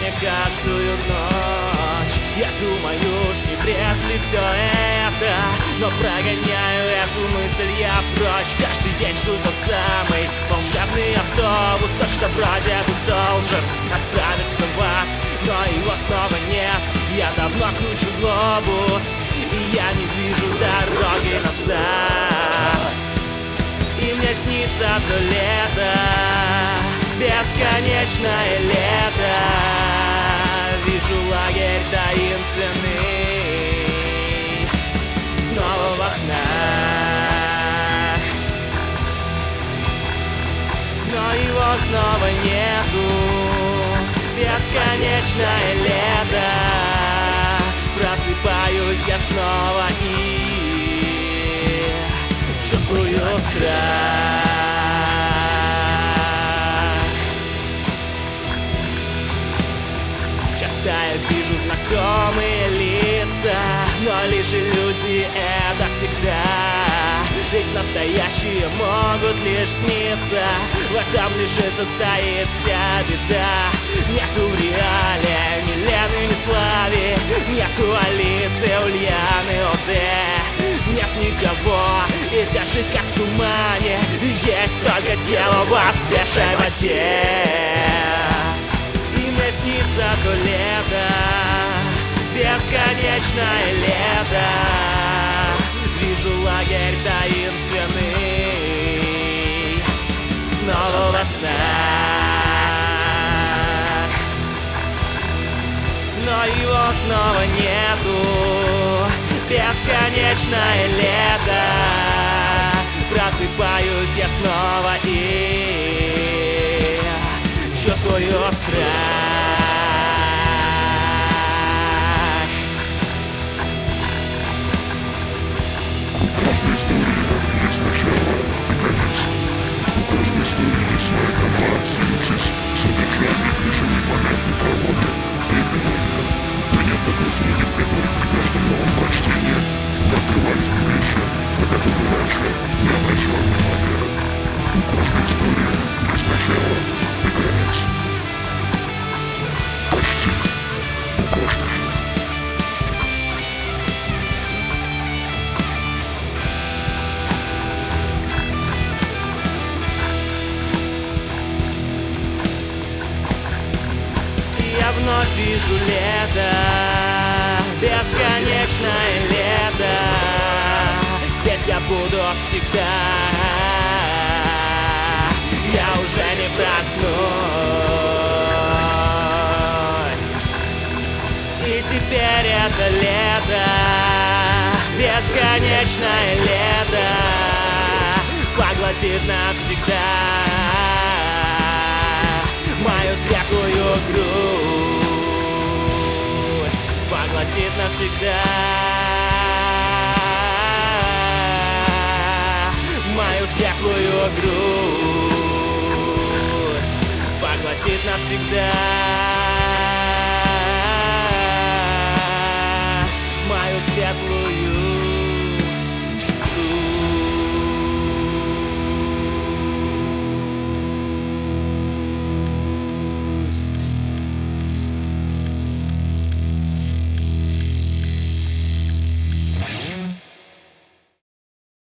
мне каждую ночь. Я думаю, уж не бред ли все это, но прогоняю эту мысль я прочь. Каждый день жду тот самый волшебный автобус, то, что вроде бы должен отправиться в ад, но его снова нет. Я давно кручу глобус, и я не вижу дороги назад. И мне снится то лето, бесконечное лето. Вижу лагерь таинственный снова во снах, но его снова нету. Бесконечное лето, просыпаюсь я снова и чувствую страх. Часто я вижу знакомые лица, но лишь иллюзии это всегда. Ведь настоящие могут лишь сниться, в этом лишь и состоит вся беда. Нету в реале ни Лены, ни Слави, нету Алисы, Ульяны, Оде. Нет никого, и вся жизнь как в тумане, есть только тело в остывшей воде. И мне снится то лето, бесконечное лето. Вижу лагерь таинственный снова во снах, но его снова нету. Бесконечное лето, просыпаюсь я снова и чувствую страх. У каждой истории есть начало и конец. У каждой истории есть своя канва, синопсис, содержание, ключевые моменты, прологи и эпилоги. Но нет такой книги, в которой при каждом новом прочтении не открывались бы вещи, на которые раньше не обращал внимания. У каждой истории есть начало и конец. Почти у каждой. Я вновь вижу лето, бесконечное лето. Здесь я буду всегда. Я уже не проснусь. И теперь это лето, бесконечное лето, поглотит навсегда мою светлую грусть, поглотит навсегда мою светлую грусть, поглотит навсегда мою светлую